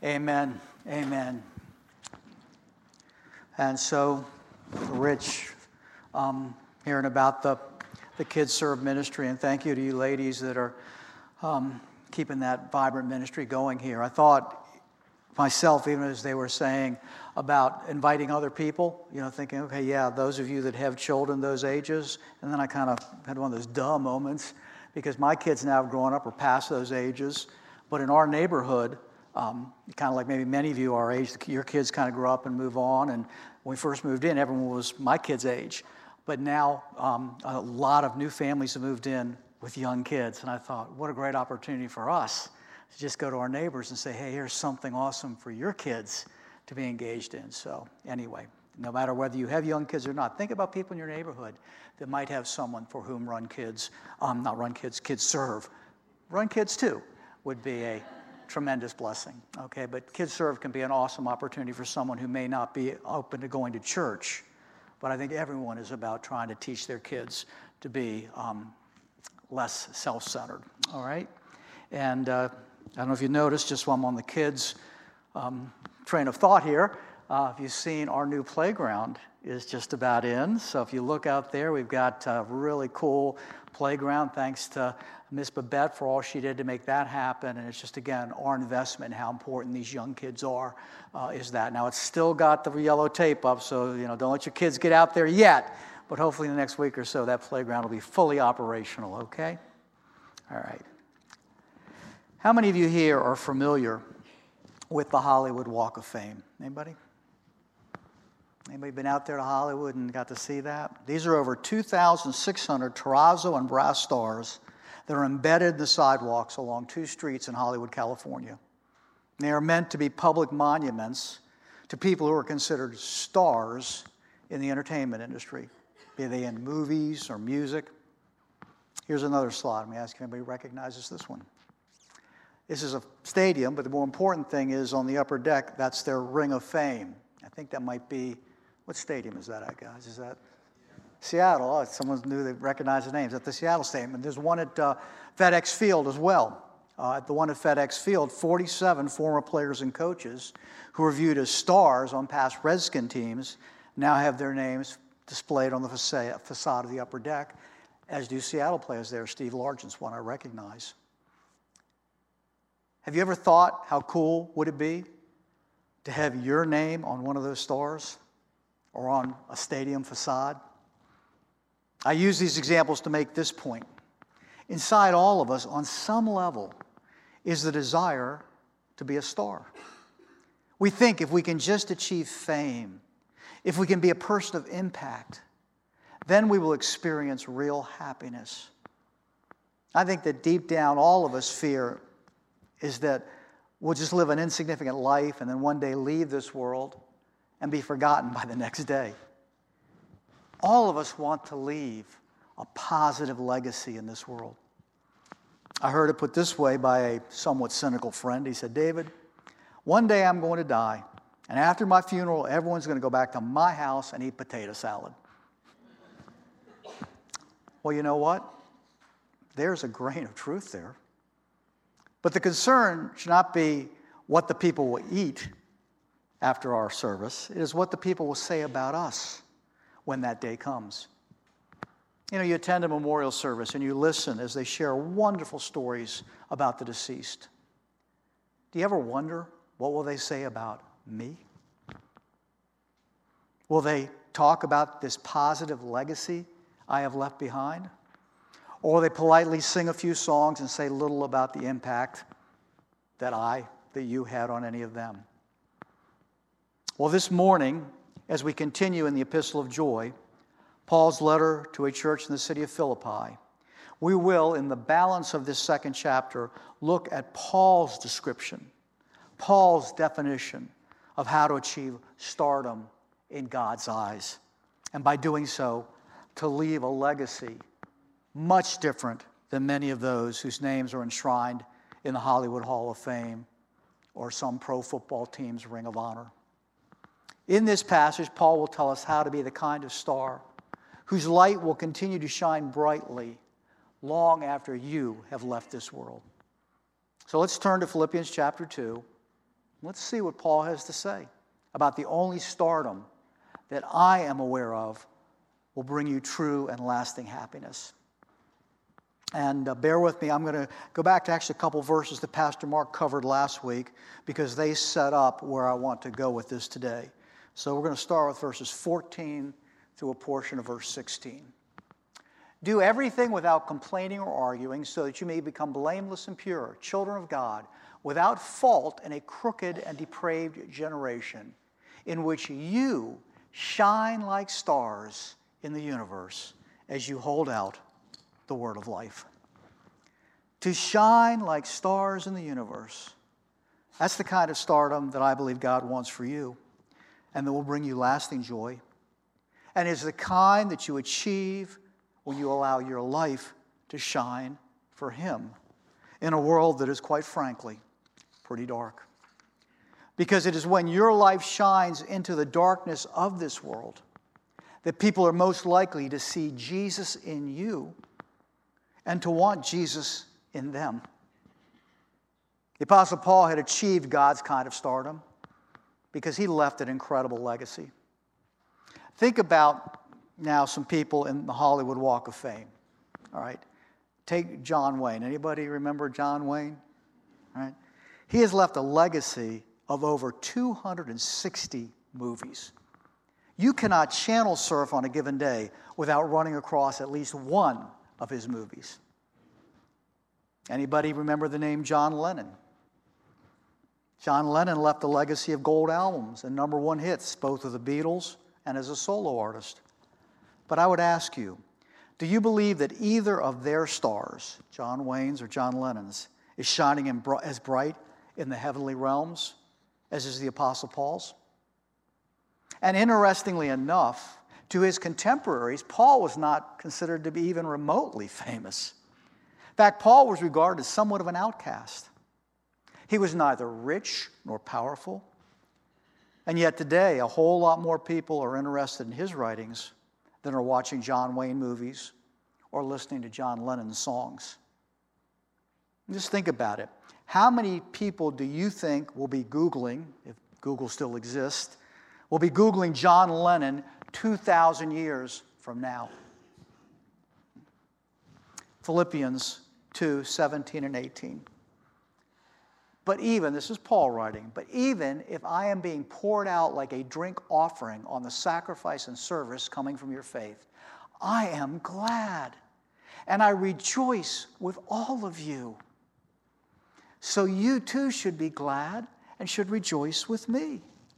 Amen. Amen. And so, Rich, hearing about the Kids Serve ministry, and thank you to you ladies that are keeping that vibrant ministry going here. I thought myself, even as they were saying about inviting other people, thinking, okay, yeah, those of you that have children those ages, and then I kind of had one of those duh moments, because my kids now have grown up or past those ages, but in our neighborhood, kind of like maybe many of you our age, your kids kind of grow up and move on, and when we first moved in, everyone was my kids' age, but now a lot of new families have moved in with young kids, and I thought, what a great opportunity for us to just go to our neighbors and say, hey, here's something awesome for your kids to be engaged in. So anyway, no matter whether you have young kids or not, think about people in your neighborhood that might have someone for whom Kids Serve. Run Kids too would be a tremendous blessing. Okay, but Kids Serve can be an awesome opportunity for someone who may not be open to going to church. But I think everyone is about trying to teach their kids to be less self-centered. All right? And I don't know if you noticed, just while I'm on the kids' train of thought here, if you've seen our new playground is just about in. So if you look out there, we've got a really cool playground. Thanks to Miss Babette for all she did to make that happen. And it's just, again, our investment in how important these young kids are is that. Now, it's still got the yellow tape up, so, don't let your kids get out there yet. But hopefully in the next week or so, that playground will be fully operational, okay? All right. How many of you here are familiar with the Hollywood Walk of Fame? Anybody? Anybody been out there to Hollywood and got to see that? These are over 2,600 terrazzo and brass stars that are embedded in the sidewalks along 2 streets in Hollywood, California. They are meant to be public monuments to people who are considered stars in the entertainment industry, be they in movies or music. Here's another slide. Let me ask if anybody recognizes this one. This is a stadium, but the more important thing is on the upper deck, that's their Ring of Fame. I think that might be, what stadium is that at, guys? Is that Seattle? Oh, someone knew they recognized the names. At the Seattle Stadium. And there's one at FedEx Field as well. At the one at FedEx Field, 47 former players and coaches who were viewed as stars on past Redskin teams now have their names displayed on the facade of the upper deck, as do Seattle players there. Steve Largent's one I recognize. Have you ever thought how cool would it be to have your name on one of those stars or on a stadium facade? I use these examples to make this point. Inside all of us, on some level, is the desire to be a star. We think if we can just achieve fame, if we can be a person of impact, then we will experience real happiness. I think that deep down all of us fear is that we'll just live an insignificant life and then one day leave this world and be forgotten by the next day. All of us want to leave a positive legacy in this world. I heard it put this way by a somewhat cynical friend. He said, David, one day I'm going to die, and after my funeral, everyone's going to go back to my house and eat potato salad. Well, you know what? There's a grain of truth there. But the concern should not be what the people will eat after our service. It is what the people will say about us when that day comes. You attend a memorial service and you listen as they share wonderful stories about the deceased. Do you ever wonder, what will they say about me? Will they talk about this positive legacy I have left behind? Or will they politely sing a few songs and say little about the impact that you had on any of them? Well, this morning, as we continue in the Epistle of Joy, Paul's letter to a church in the city of Philippi, we will, in the balance of this second chapter, look at Paul's description, Paul's definition of how to achieve stardom in God's eyes. And by doing so, to leave a legacy much different than many of those whose names are enshrined in the Hollywood Hall of Fame or some pro football team's Ring of Honor. In this passage, Paul will tell us how to be the kind of star whose light will continue to shine brightly long after you have left this world. So let's turn to Philippians chapter 2, Let's see what Paul has to say about the only stardom that I am aware of will bring you true and lasting happiness. And bear with me, I'm going to go back to actually a couple verses that Pastor Mark covered last week because they set up where I want to go with this today. So we're going to start with verses 14 through a portion of verse 16. Do everything without complaining or arguing so that you may become blameless and pure, children of God, without fault in a crooked and depraved generation, in which you shine like stars in the universe as you hold out the word of life. To shine like stars in the universe. That's the kind of stardom that I believe God wants for you and that will bring you lasting joy. And is the kind that you achieve when you allow your life to shine for Him in a world that is, quite frankly, pretty dark. Because it is when your life shines into the darkness of this world that people are most likely to see Jesus in you and to want Jesus in them. The Apostle Paul had achieved God's kind of stardom because he left an incredible legacy. Think about now some people in the Hollywood Walk of Fame. All right, take John Wayne. Anybody remember John Wayne? All right, he has left a legacy of over 260 movies. You cannot channel surf on a given day without running across at least one of his movies. Anybody remember the name John Lennon? John Lennon left a legacy of gold albums and number one hits, both with the Beatles and as a solo artist. But I would ask you, do you believe that either of their stars, John Wayne's or John Lennon's, is shining as bright in the heavenly realms as is the Apostle Paul's? And interestingly enough, to his contemporaries, Paul was not considered to be even remotely famous. In fact, Paul was regarded as somewhat of an outcast. He was neither rich nor powerful. And yet today, a whole lot more people are interested in his writings than are watching John Wayne movies or listening to John Lennon's songs. Just think about it. How many people do you think will be Googling, if Google still exists, will be Googling John Lennon 2,000 years from now? Philippians 2:17 and 18. But even, this is Paul writing, but even if I am being poured out like a drink offering on the sacrifice and service coming from your faith, I am glad, and I rejoice with all of you. So you too should be glad and should rejoice with me.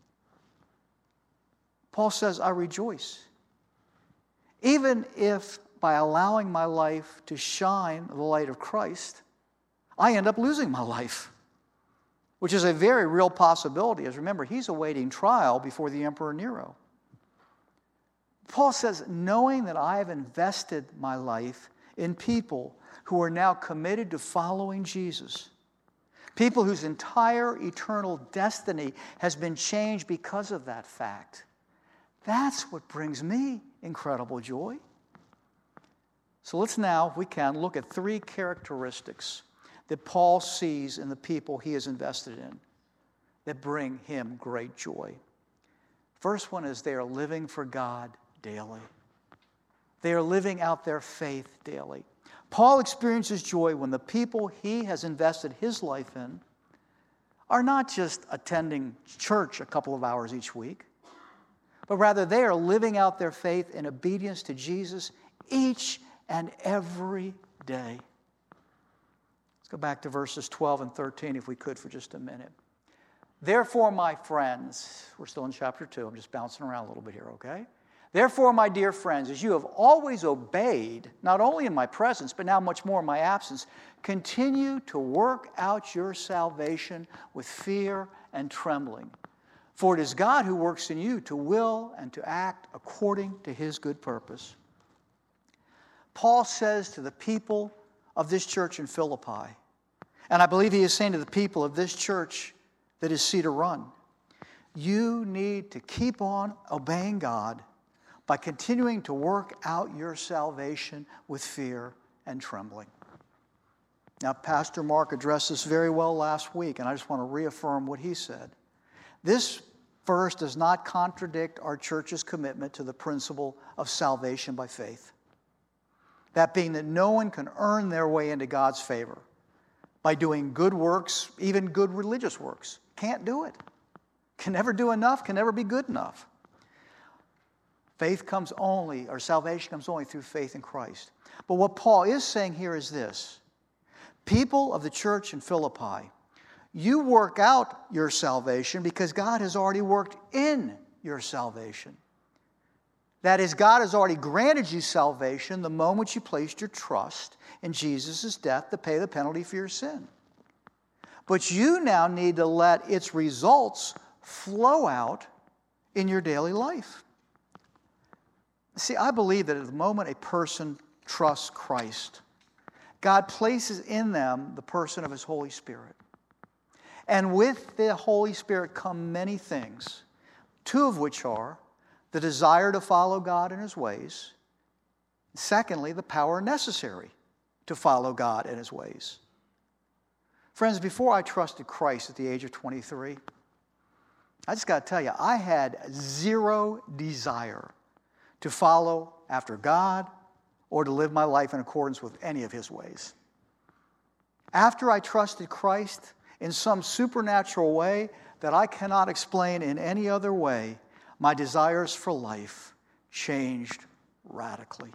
Paul says, I rejoice. Even if by allowing my life to shine the light of Christ, I end up losing my life, which is a very real possibility, as remember, he's awaiting trial before the Emperor Nero. Paul says, knowing that I have invested my life in people who are now committed to following Jesus, people whose entire eternal destiny has been changed because of that fact, that's what brings me incredible joy. So let's now, if we can, look at three characteristics that Paul sees in the people he is invested in that bring him great joy. First one is they are living for God daily. They are living out their faith daily. Paul experiences joy when the people he has invested his life in are not just attending church a couple of hours each week, but rather they are living out their faith in obedience to Jesus each and every day. Let's go back to verses 12 and 13 if we could for just a minute. Therefore, my friends, we're still in chapter 2. I'm just bouncing around a little bit here, okay? Therefore, my dear friends, as you have always obeyed, not only in my presence, but now much more in my absence, continue to work out your salvation with fear and trembling. For it is God who works in you to will and to act according to his good purpose. Paul says to the people of this church in Philippi, and I believe he is saying to the people of this church that is Cedar Run, you need to keep on obeying God by continuing to work out your salvation with fear and trembling. Now, Pastor Mark addressed this very well last week, and I just want to reaffirm what he said. This verse does not contradict our church's commitment to the principle of salvation by faith. That being that no one can earn their way into God's favor by doing good works, even good religious works. Can't do it. Can never do enough, can never be good enough. Salvation comes only through faith in Christ. But what Paul is saying here is this. People of the church in Philippi, you work out your salvation because God has already worked in your salvation. That is, God has already granted you salvation the moment you placed your trust in Jesus' death to pay the penalty for your sin. But you now need to let its results flow out in your daily life. See, I believe that at the moment a person trusts Christ, God places in them the person of His Holy Spirit. And with the Holy Spirit come many things, two of which are the desire to follow God in His ways. Secondly, the power necessary to follow God in His ways. Friends, before I trusted Christ at the age of 23, I just got to tell you, I had zero desire to follow after God or to live my life in accordance with any of His ways. After I trusted Christ in some supernatural way that I cannot explain in any other way, my desires for life changed radically.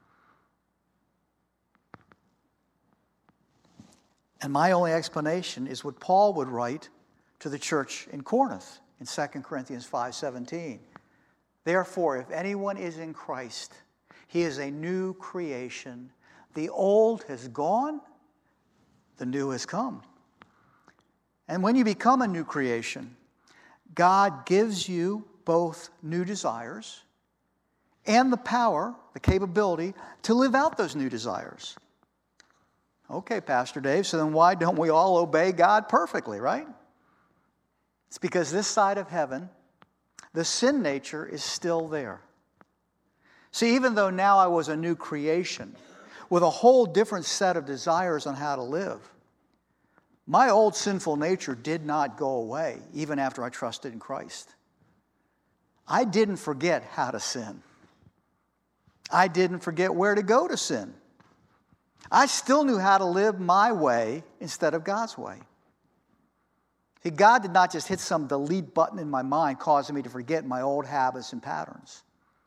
And my only explanation is what Paul would write to the church in Corinth in 2 Corinthians 5:17. Therefore, if anyone is in Christ, he is a new creation. The old has gone, the new has come. And when you become a new creation, God gives you both new desires and the power, the capability to live out those new desires. Okay, Pastor Dave, so then why don't we all obey God perfectly, right? It's because this side of heaven, the sin nature is still there. See, even though now I was a new creation with a whole different set of desires on how to live, my old sinful nature did not go away even after I trusted in Christ. I didn't forget how to sin. I didn't forget where to go to sin. I still knew how to live my way instead of God's way. See, God did not just hit some delete button in my mind causing me to forget my old habits and patterns.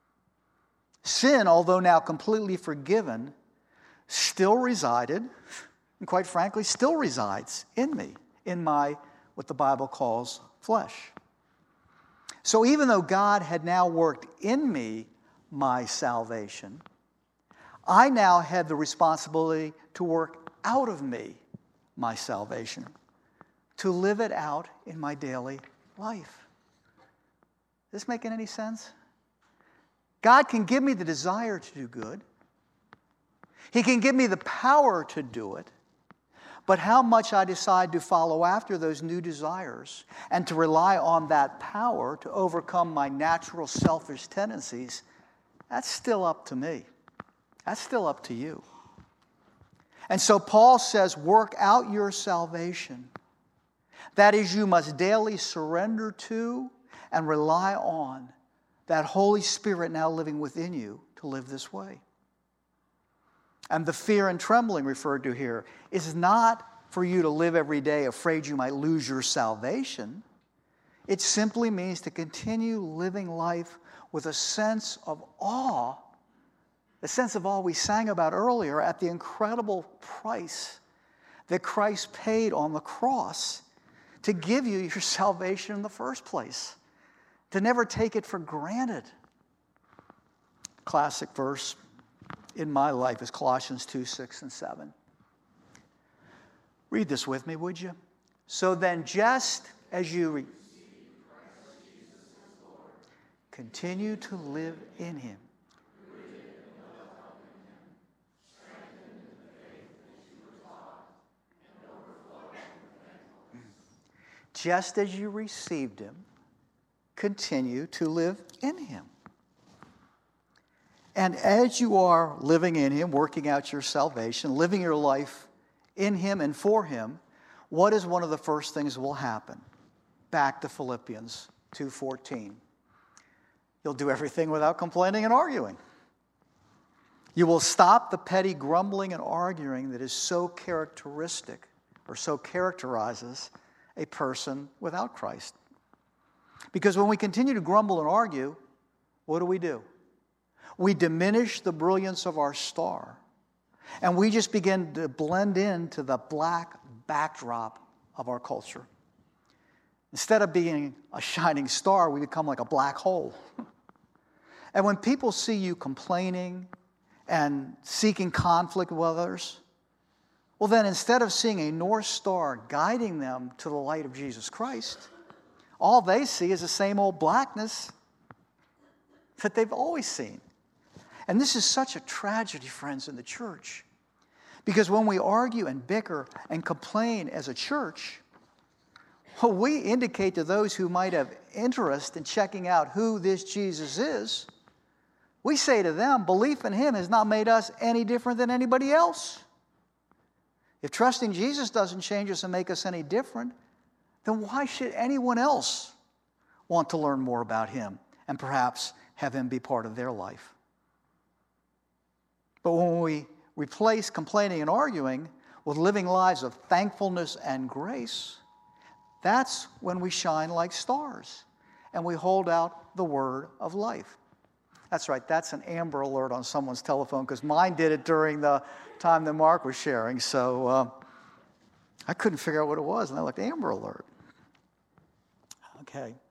Sin, although now completely forgiven, still resided, and quite frankly, still resides in me, in my, what the Bible calls, flesh. So even though God had now worked in me my salvation, I now had the responsibility to work out of me my salvation, to live it out in my daily life. Is this making any sense? God can give me the desire to do good. He can give me the power to do it. But how much I decide to follow after those new desires and to rely on that power to overcome my natural selfish tendencies, that's still up to me. That's still up to you. And so Paul says, work out your salvation. That is, you must daily surrender to and rely on that Holy Spirit now living within you to live this way. And the fear and trembling referred to here is not for you to live every day afraid you might lose your salvation. It simply means to continue living life with a sense of awe, the sense of awe we sang about earlier at the incredible price that Christ paid on the cross to give you your salvation in the first place, to never take it for granted. Classic verse in my life is Colossians 2:6 and 7. Read this with me, would you? So then, just as you continue to live in Him, just as you received Him, continue to live in Him. And as you are living in Him, working out your salvation, living your life in him and for him, what is one of the first things that will happen? Back to Philippians 2:14. You'll do everything without complaining and arguing. You will stop the petty grumbling and arguing that is so characteristic or so characterizes a person without Christ. Because when we continue to grumble and argue, what do? We diminish the brilliance of our star. And we just begin to blend into the black backdrop of our culture. Instead of being a shining star, we become like a black hole. And when people see you complaining and seeking conflict with others, well then instead of seeing a North Star guiding them to the light of Jesus Christ, all they see is the same old blackness that they've always seen. And this is such a tragedy, friends, in the church. Because when we argue and bicker and complain as a church, well, we indicate to those who might have interest in checking out who this Jesus is, we say to them, belief in him has not made us any different than anybody else. If trusting Jesus doesn't change us and make us any different, then why should anyone else want to learn more about him and perhaps have him be part of their life? But when we replace complaining and arguing with living lives of thankfulness and grace, that's when we shine like stars and we hold out the word of life. That's right, that's an Amber Alert on someone's telephone because mine did it during the time that Mark was sharing. So I couldn't figure out what it was, and I looked, Amber Alert. Okay.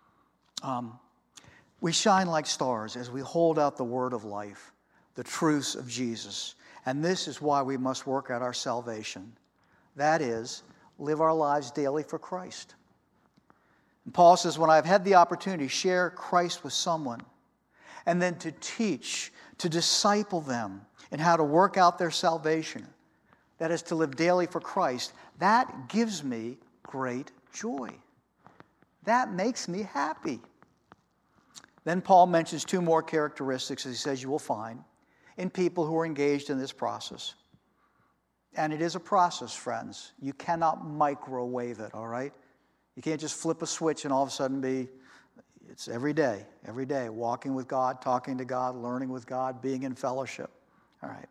We shine like stars as we hold out the word of life, the truths of Jesus. And this is why we must work out our salvation. That is, live our lives daily for Christ. And Paul says, when I've had the opportunity to share Christ with someone, and then to teach, to disciple them in how to work out their salvation, that is to live daily for Christ, that gives me great joy. That makes me happy. Then Paul mentions two more characteristics, as he says you will find in people who are engaged in this process. And it is a process, friends. You cannot microwave it, all right? You can't just flip a switch and all of a sudden it's every day, walking with God, talking to God, learning with God, being in fellowship. All right.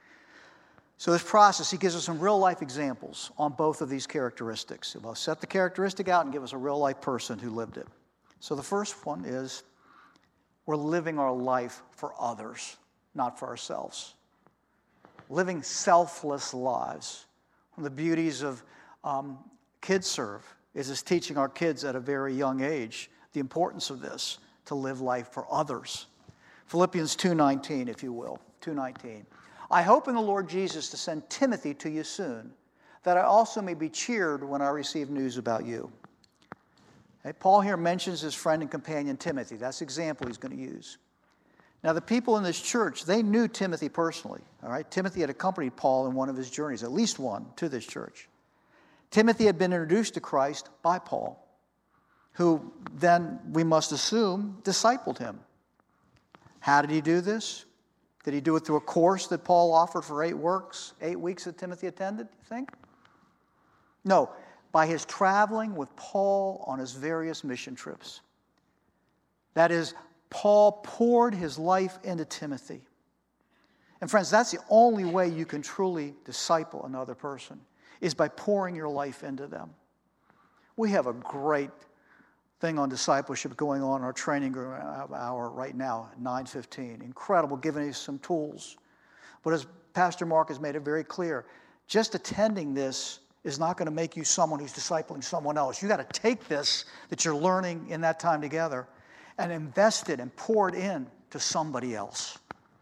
So this process, he gives us some real-life examples on both of these characteristics. He'll set the characteristic out and give us a real-life person who lived it. So the first one is we're living our life for others, not for ourselves. Living selfless lives. One of the beauties of Kids Serve is teaching our kids at a very young age the importance of this, to live life for others. Philippians 2:19, if you will, 2:19. I hope in the Lord Jesus to send Timothy to you soon, that I also may be cheered when I receive news about you. Okay, Paul here mentions his friend and companion Timothy. That's the example he's going to use. Now, the people in this church, they knew Timothy personally. All right, Timothy had accompanied Paul in one of his journeys, at least one, to this church. Timothy had been introduced to Christ by Paul, who then, we must assume, discipled him. How did he do this? Did he do it through a course that Paul offered for 8 weeks that Timothy attended, you think? No, by his traveling with Paul on his various mission trips. That is, Paul poured his life into Timothy. And friends, that's the only way you can truly disciple another person, is by pouring your life into them. We have a great thing on discipleship going on in our training hour right now at 9:15. Incredible, giving us some tools. But as Pastor Mark has made it very clear, just attending this is not going to make you someone who's discipling someone else. You got to take this that you're learning in that time together and invest it and pour it in to somebody else.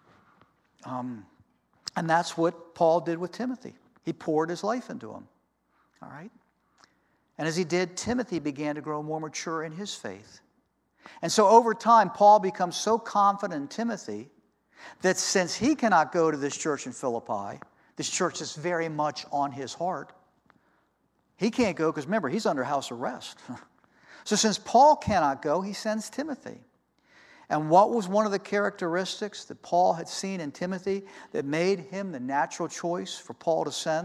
And that's what Paul did with Timothy. He poured his life into him. All right? And as he did, Timothy began to grow more mature in his faith. And so over time, Paul becomes so confident in Timothy that since he cannot go to this church in Philippi, this church is very much on his heart, he can't go because remember, he's under house arrest. So since Paul cannot go, he sends Timothy. And what was one of the characteristics that Paul had seen in Timothy that made him the natural choice for Paul to send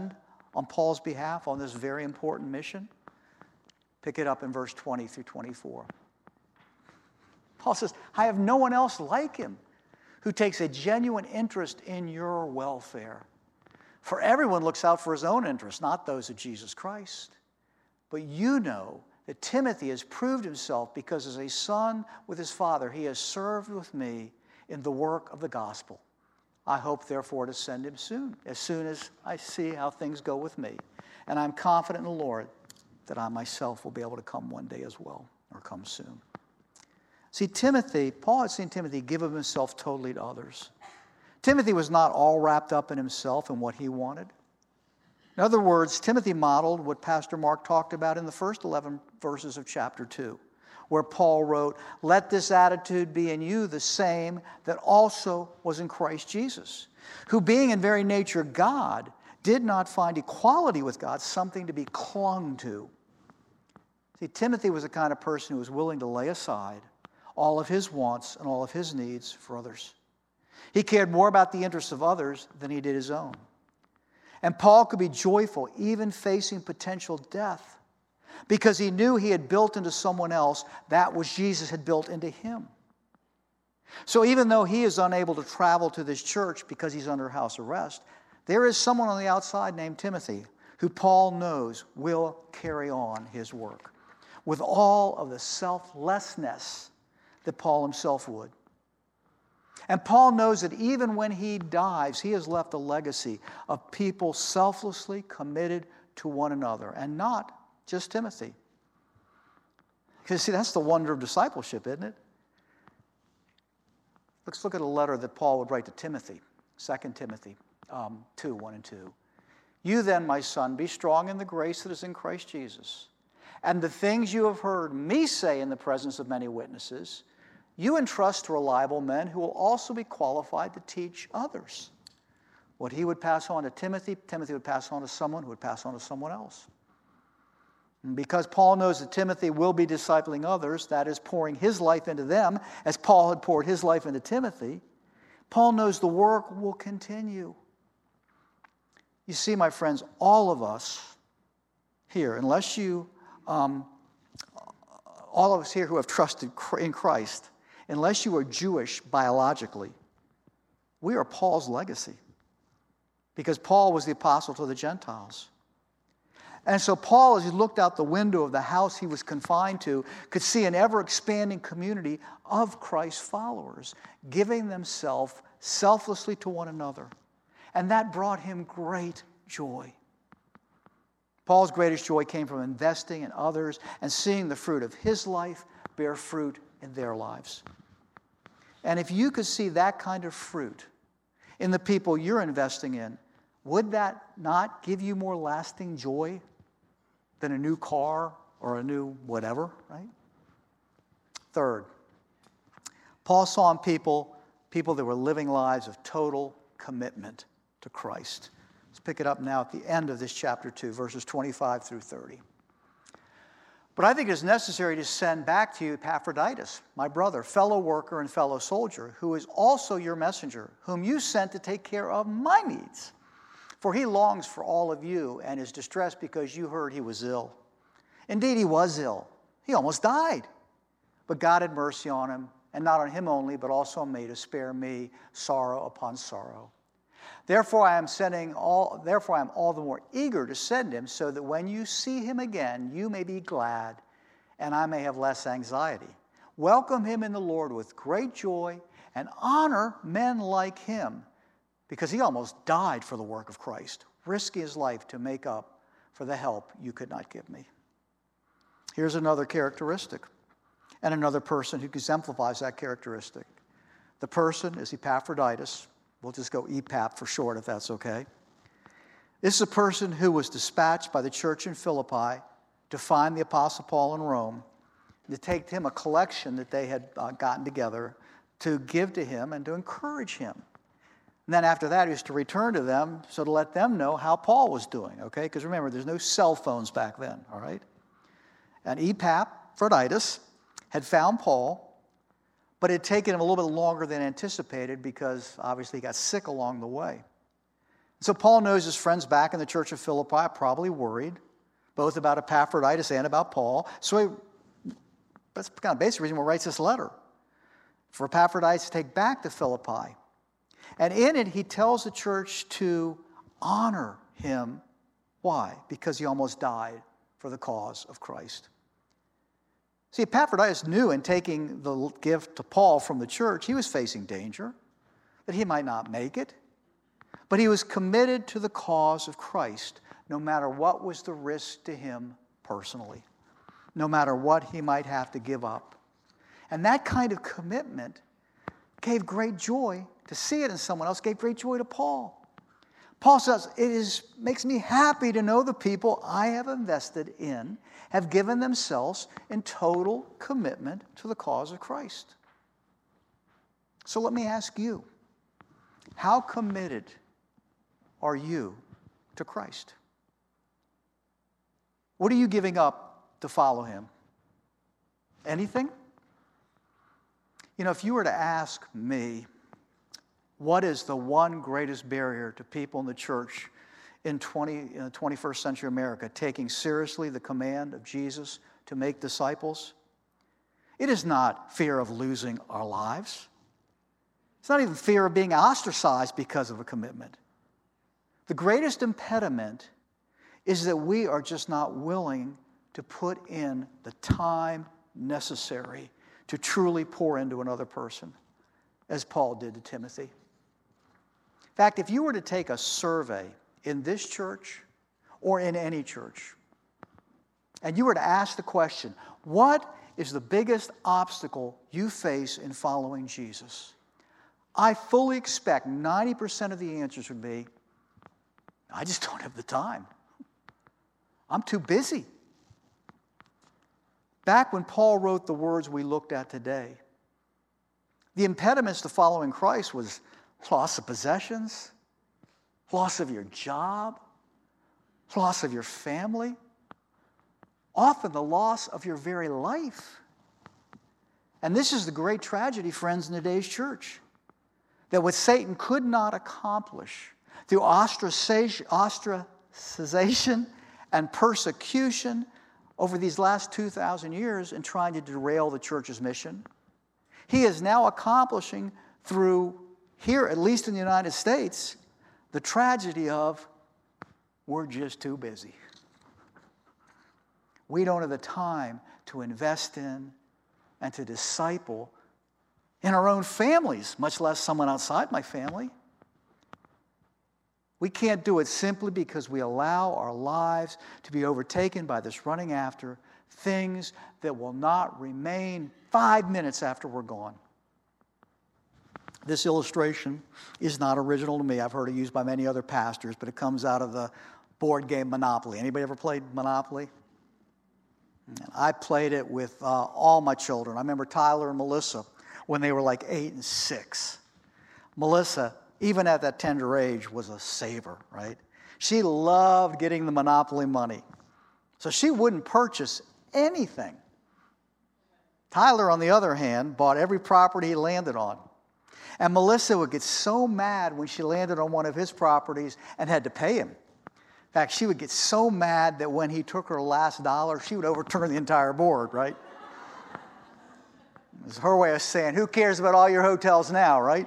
on Paul's behalf on this very important mission? Pick it up in verse 20 through 24. Paul says, I have no one else like him who takes a genuine interest in your welfare. For everyone looks out for his own interests, not those of Jesus Christ. But you know that Timothy has proved himself because as a son with his father, he has served with me in the work of the gospel. I hope, therefore, to send him soon as I see how things go with me. And I'm confident in the Lord that I myself will be able to come one day as well, or come soon. See, Paul had seen Timothy give of himself totally to others. Timothy was not all wrapped up in himself and what he wanted. In other words, Timothy modeled what Pastor Mark talked about in the first 11 verses of chapter 2. Where Paul wrote, let this attitude be in you the same that also was in Christ Jesus, who being in very nature God, did not find equality with God something to be clung to. See, Timothy was the kind of person who was willing to lay aside all of his wants and all of his needs for others. He cared more about the interests of others than he did his own. And Paul could be joyful even facing potential death, because he knew he had built into someone else that which Jesus had built into him. So even though he is unable to travel to this church because he's under house arrest, there is someone on the outside named Timothy who Paul knows will carry on his work with all of the selflessness that Paul himself would. And Paul knows that even when he dies, he has left a legacy of people selflessly committed to one another, and not just Timothy. Because, see, that's the wonder of discipleship, isn't it? Let's look at a letter that Paul would write to Timothy, 2 Timothy 2, 1 and 2. You then, my son, be strong in the grace that is in Christ Jesus. And the things you have heard me say in the presence of many witnesses, you entrust to reliable men who will also be qualified to teach others. What he would pass on to Timothy, Timothy would pass on to someone who would pass on to someone else. And because Paul knows that Timothy will be discipling others, that is, pouring his life into them, as Paul had poured his life into Timothy, Paul knows the work will continue. You see, my friends, all of us here, all of us here who have trusted in Christ, unless you are Jewish biologically, we are Paul's legacy. Because Paul was the apostle to the Gentiles. And so Paul, as he looked out the window of the house he was confined to, could see an ever-expanding community of Christ's followers, giving themselves selflessly to one another. And that brought him great joy. Paul's greatest joy came from investing in others and seeing the fruit of his life bear fruit in their lives. And if you could see that kind of fruit in the people you're investing in, would that not give you more lasting joy than a new car or a new whatever, right? Third, Paul saw in people that were living lives of total commitment to Christ. Let's pick it up now at the end of this chapter 2, verses 25 through 30. But I think it is necessary to send back to you Epaphroditus, my brother, fellow worker and fellow soldier, who is also your messenger, whom you sent to take care of my needs. For he longs for all of you and is distressed because you heard he was ill. Indeed, he was ill. He almost died. But God had mercy on him, and not on him only, but also on me, to spare me sorrow upon sorrow. Therefore, I am all the more eager to send him, so that when you see him again, you may be glad, and I may have less anxiety. Welcome him in the Lord with great joy, and honor men like him, because he almost died for the work of Christ, risking his life to make up for the help you could not give me. Here's another characteristic, and another person who exemplifies that characteristic. The person is Epaphroditus. We'll just go EPAP for short, if that's okay. This is a person who was dispatched by the church in Philippi to find the Apostle Paul in Rome, to take to him a collection that they had gotten together to give to him and to encourage him. And then after that, he was to return to them, so to let them know how Paul was doing, okay? Because remember, there's no cell phones back then, all right? And Epaphroditus had found Paul, but it had taken him a little bit longer than anticipated because obviously he got sick along the way. So Paul knows his friends back in the church of Philippi are probably worried, both about Epaphroditus and about Paul. So that's kind of the basic reason why he writes this letter, for Epaphroditus to take back to Philippi. And in it, he tells the church to honor him. Why? Because he almost died for the cause of Christ. See, Epaphroditus knew in taking the gift to Paul from the church, he was facing danger, that he might not make it. But he was committed to the cause of Christ, no matter what was the risk to him personally, no matter what he might have to give up. And that kind of commitment gave great joy to see it in someone else, gave great joy to Paul. Paul says, makes me happy to know the people I have invested in have given themselves in total commitment to the cause of Christ. So let me ask you, how committed are you to Christ? What are you giving up to follow him? Anything? You know, if you were to ask me, what is the one greatest barrier to people in the church in 21st century America taking seriously the command of Jesus to make disciples? It is not fear of losing our lives. It's not even fear of being ostracized because of a commitment. The greatest impediment is that we are just not willing to put in the time necessary to truly pour into another person, as Paul did to Timothy. In fact, if you were to take a survey in this church or in any church, and you were to ask the question, what is the biggest obstacle you face in following Jesus? I fully expect 90% of the answers would be, I just don't have the time. I'm too busy. Back when Paul wrote the words we looked at today, the impediments to following Christ was loss of possessions, loss of your job, loss of your family, often the loss of your very life. And this is the great tragedy, friends, in today's church, that what Satan could not accomplish through ostracization and persecution over these last 2,000 years in trying to derail the church's mission, he is now accomplishing through here, at least in the United States, the tragedy of we're just too busy. We don't have the time to invest in and to disciple in our own families, much less someone outside my family. We can't do it simply because we allow our lives to be overtaken by this running after things that will not remain 5 minutes after we're gone. This illustration is not original to me. I've heard it used by many other pastors, but it comes out of the board game Monopoly. Anybody ever played Monopoly? I played it with all my children. I remember Tyler and Melissa when they were like 8 and 6. Melissa, even at that tender age, was a saver, right? She loved getting the Monopoly money. So she wouldn't purchase anything. Tyler, on the other hand, bought every property he landed on. And Melissa would get so mad when she landed on one of his properties and had to pay him. In fact, she would get so mad that when he took her last dollar, she would overturn the entire board, right? It was her way of saying, who cares about all your hotels now, right?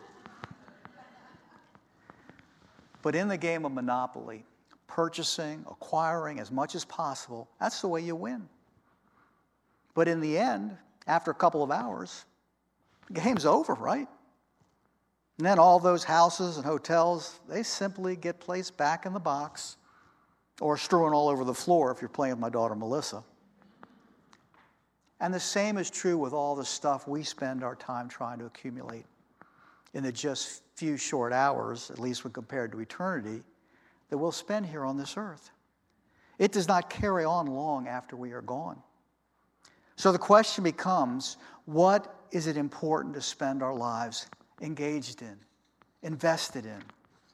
But in the game of Monopoly, purchasing, acquiring as much as possible, that's the way you win. But in the end, after a couple of hours, the game's over, right? And then all those houses and hotels, they simply get placed back in the box or strewn all over the floor if you're playing with my daughter Melissa. And the same is true with all the stuff we spend our time trying to accumulate in the just few short hours, at least when compared to eternity, that we'll spend here on this earth. It does not carry on long after we are gone. So the question becomes, what is it important to spend our lives engaged in, invested in?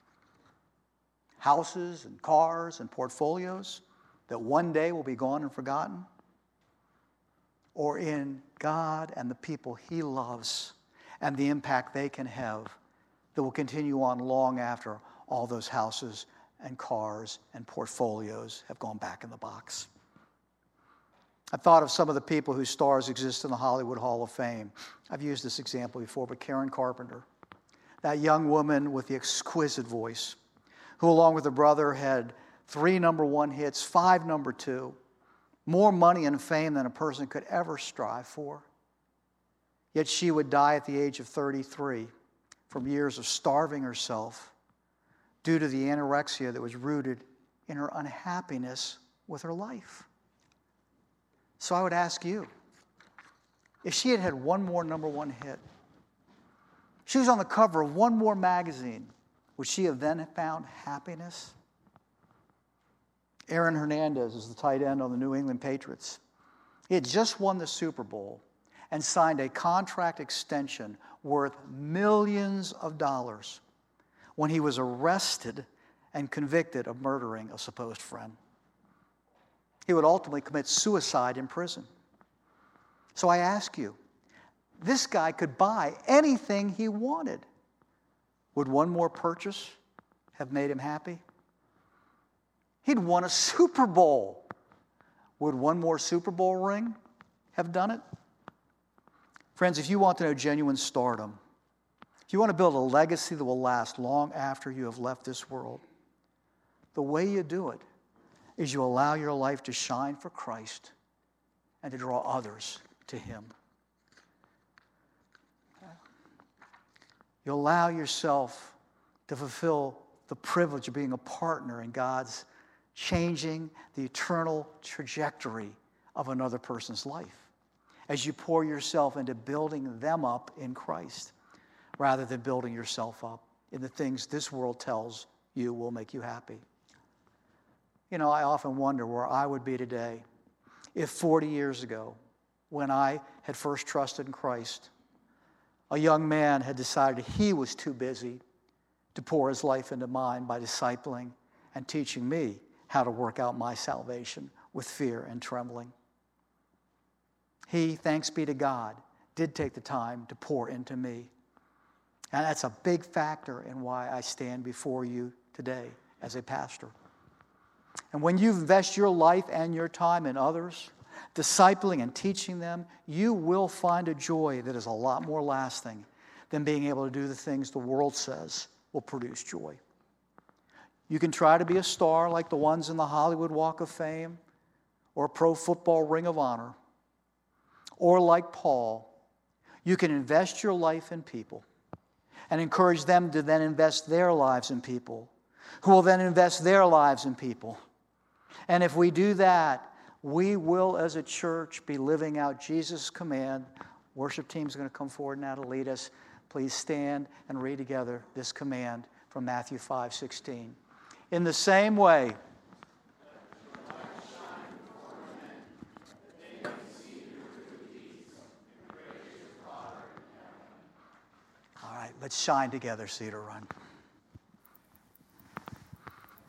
Houses and cars and portfolios that one day will be gone and forgotten? Or in God and the people He loves and the impact they can have that will continue on long after all those houses and cars and portfolios have gone back in the box. I thought of some of the people whose stars exist in the Hollywood Hall of Fame. I've used this example before, but Karen Carpenter, that young woman with the exquisite voice, who along with her brother had 3 number 1 hits, 5 number 2, more money and fame than a person could ever strive for. Yet she would die at the age of 33 from years of starving herself due to the anorexia that was rooted in her unhappiness with her life. So I would ask you, if she had had one more number 1 hit, she was on the cover of one more magazine, would she have then found happiness? Aaron Hernandez is the tight end on the New England Patriots. He had just won the Super Bowl and signed a contract extension worth millions of dollars when he was arrested and convicted of murdering a supposed friend. He would ultimately commit suicide in prison. So I ask you, this guy could buy anything he wanted. Would one more purchase have made him happy? He'd won a Super Bowl. Would one more Super Bowl ring have done it? Friends, if you want to know genuine stardom, if you want to build a legacy that will last long after you have left this world, the way you do it is you allow your life to shine for Christ and to draw others to Him. You allow yourself to fulfill the privilege of being a partner in God's changing the eternal trajectory of another person's life as you pour yourself into building them up in Christ rather than building yourself up in the things this world tells you will make you happy. You know, I often wonder where I would be today if 40 years ago, when I had first trusted in Christ, a young man had decided he was too busy to pour his life into mine by discipling and teaching me how to work out my salvation with fear and trembling. He, thanks be to God, did take the time to pour into me. And that's a big factor in why I stand before you today as a pastor. And when you invest your life and your time in others, discipling and teaching them, you will find a joy that is a lot more lasting than being able to do the things the world says will produce joy. You can try to be a star like the ones in the Hollywood Walk of Fame or Pro Football Ring of Honor. Or like Paul, you can invest your life in people and encourage them to then invest their lives in people, who will then invest their lives in people. And if we do that, we will, as a church, be living out Jesus' command. Worship team's going to come forward now to lead us. Please stand and read together this command from Matthew 5:16. In the same way, all right, let's shine together, Cedar Run.